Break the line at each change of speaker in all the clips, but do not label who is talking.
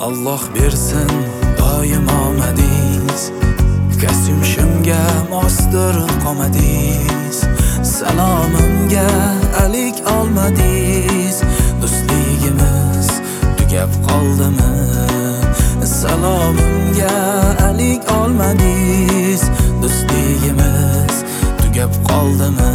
Alloh bersin doim omadiz, kostyum-shimga mosdir qomadiz. Salomimga alik olmadiz, do'stligimiz tugab qoldimi? Salomimga alik olmadiz, do'stligimiz tugab qoldimi?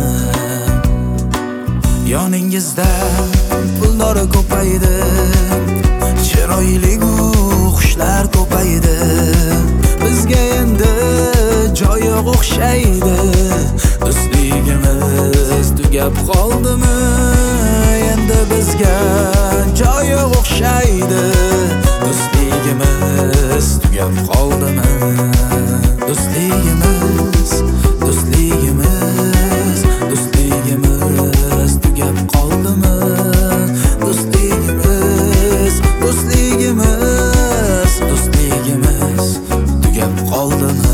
Yoningizda pullar ko'paydi, chiroyli xushlar ko'paydi. Bizga endi joyi o'xshaydi, do'stligimiz tugab qoldimi? Endi bizga joyi o'xshaydi, do'stligimiz tugab qoldimi? Do'stligimiz, do'stligimiz, do'stligimiz tugab qoldimi? Do'stligimiz, do'stligimiz, do'stligimiz tugab qoldimi?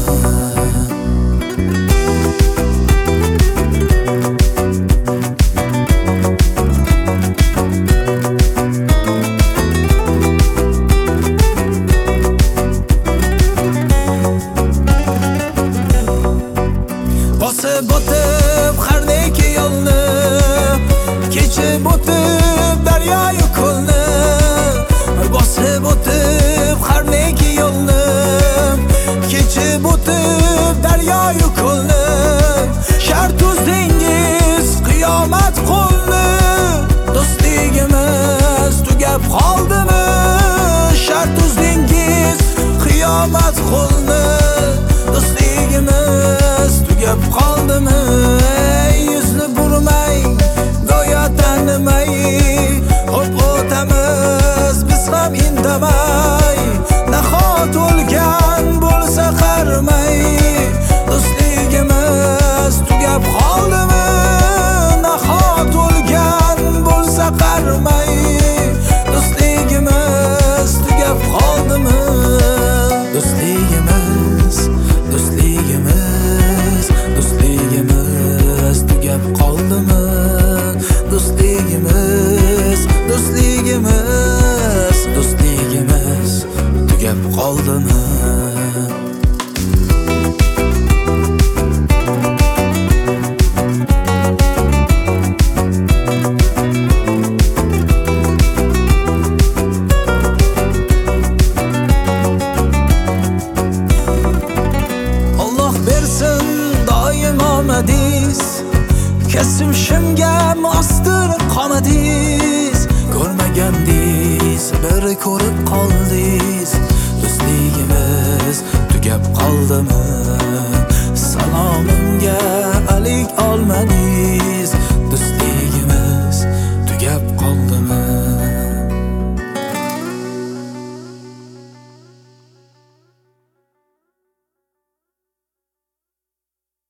Bosib o'tib har neki yo'lni, kechib o'tib daryoyu ko'lni. Bosib o'tib har neki yo'lni, kechib o'tib daryoyu ko'lni. Shart dengiz qiyomat qo'lni, do'stligimiz tugab qoldimi? Shart dengiz qiyomat qo'lni, do'stligimiz tugab qoldimi? Yuzni burmay, go'yo tanimay, hop o'tamiz biz ham indamay. Nahot o'lgan bo'lsa qarmay, do'stligimiz tugab qoldimi? Nahot o'lgan bo'lsa qarmay, do'stligimiz tugab qoldimi? Do'stligimiz, do'stligimiz, do'stligimiz tugab qoldimi? Do'stligimiz, do'stligimiz, do'stligimiz tugab qoldimi? Kostyum-shimga mosdir qomadiz, ko'rmagandiz, bir ko'rib qoldiz. Do'stligimiz tugab qoldimi? Salomimga alik olmadiz,